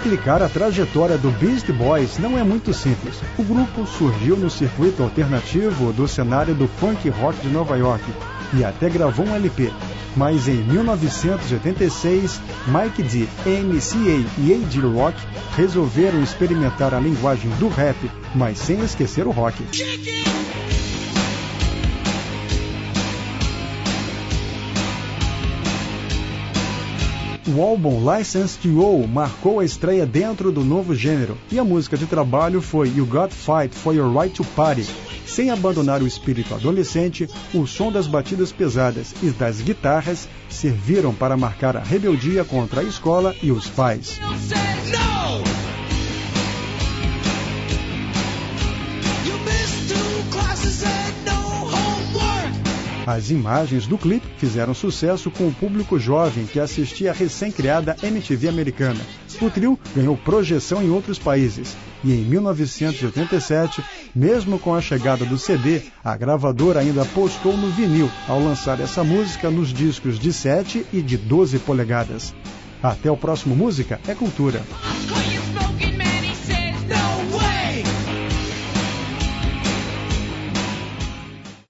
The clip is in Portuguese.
Explicar a trajetória do Beastie Boys não é muito simples. O grupo surgiu no circuito alternativo do cenário do funk rock de Nova York e até gravou um LP. Mas em 1986, Mike D, MCA e A.G. Rock resolveram experimentar a linguagem do rap, mas sem esquecer o rock. O álbum License to Own marcou a estreia dentro do novo gênero, e a música de trabalho foi You Got Fight for Your Right to Party. Sem abandonar o espírito adolescente, o som das batidas pesadas e das guitarras serviram para marcar a rebeldia contra a escola e os pais. As imagens do clipe fizeram sucesso com o público jovem que assistia a recém-criada MTV americana. O trio ganhou projeção em outros países. E em 1987, mesmo com a chegada do CD, a gravadora ainda apostou no vinil ao lançar essa música nos discos de 7 e de 12 polegadas. Até o próximo Música é Cultura.